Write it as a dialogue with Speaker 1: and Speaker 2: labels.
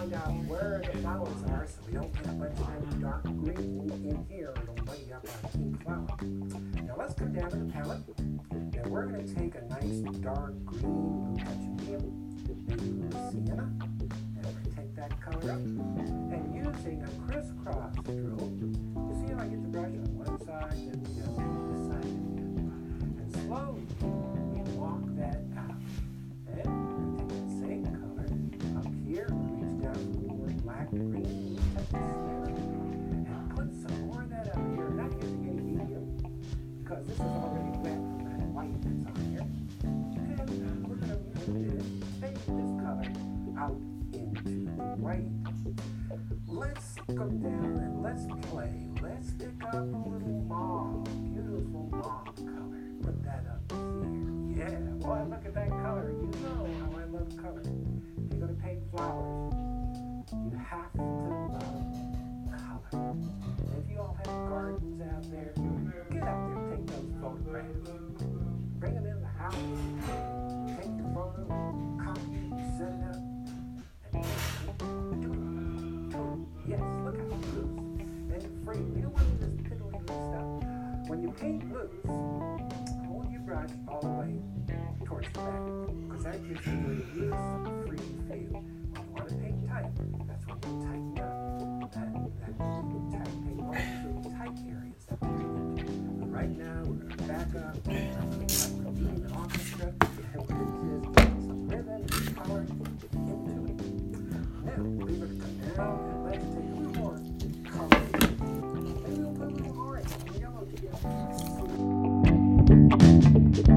Speaker 1: find out where the flowers are so we don't get a bunch of that dark green in here. It'll muddy up our pink flower. Now let's come down to the palette, and we're going to take a nice dark green, we'll touch a medium, maybe a little sienna, and we're going to take that color up, and using a crisscross drill, you see how I get the brush on one side, then the other, this side, and slowly we walk that out. And we're going to take that same color up here, reach down to the more black green, touch the sienna, and put some more of that up here. Not using any medium, because this is already wet from that white that's on here. And we're going to move this, fade this color out into the white. Let's go down and let's play. Let's pick up a little mauve, beautiful mauve color. Put that up here. Yeah, boy, look at that color. You know how I love color. If you're going to paint flowers, you have to love color. And if you all have gardens out there, get out there and take those photographs. Bring them in the house. Take your photo, copy it, set it up, and do it. Yes, look how loose and free. You don't want this piddly loose stuff. When you paint loose, hold your brush all the way towards the back, because that gives you a loose, free feel. When you want to paint tight, that's when you tighten up. That tight paint through tight areas that we get into. But right now, we're going to back up. I'm going to like we're doing an orchestra, and we're going to just put some rhythm and power into it. Now, we're going to come down and let's take a little more color. Maybe we'll put a little orange and yellow together.